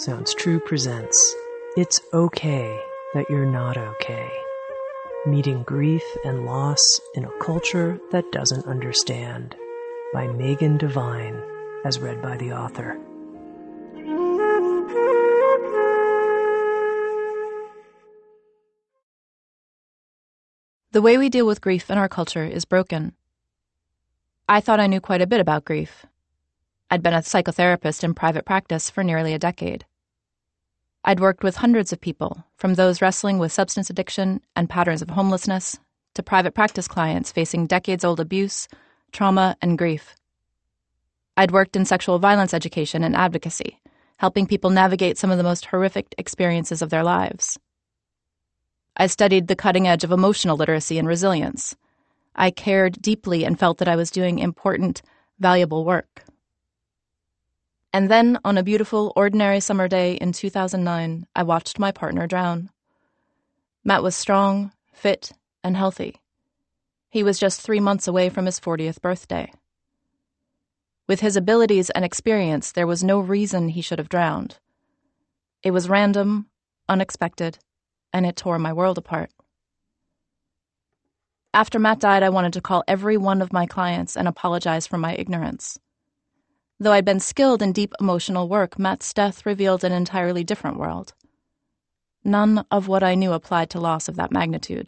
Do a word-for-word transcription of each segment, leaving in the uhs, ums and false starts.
Sounds True presents It's Okay That You're Not Okay. Meeting Grief and Loss in a Culture That Doesn't Understand by Megan Devine, as read by the author. The way we deal with grief in our culture is broken. I thought I knew quite a bit about grief. I'd been a psychotherapist in private practice for nearly a decade. I'd worked with hundreds of people, from those wrestling with substance addiction and patterns of homelessness, to private practice clients facing decades-old abuse, trauma, and grief. I'd worked in sexual violence education and advocacy, helping people navigate some of the most horrific experiences of their lives. I studied the cutting edge of emotional literacy and resilience. I cared deeply and felt that I was doing important, valuable work. And then, on a beautiful, ordinary summer day in two thousand nine, I watched my partner drown. Matt was strong, fit, and healthy. He was just three months away from his fortieth birthday. With his abilities and experience, there was no reason he should have drowned. It was random, unexpected, and it tore my world apart. After Matt died, I wanted to call every one of my clients and apologize for my ignorance. Though I'd been skilled in deep emotional work, Matt's death revealed an entirely different world. None of what I knew applied to loss of that magnitude.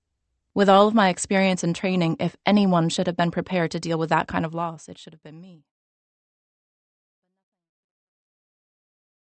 With all of my experience and training, if anyone should have been prepared to deal with that kind of loss, it should have been me.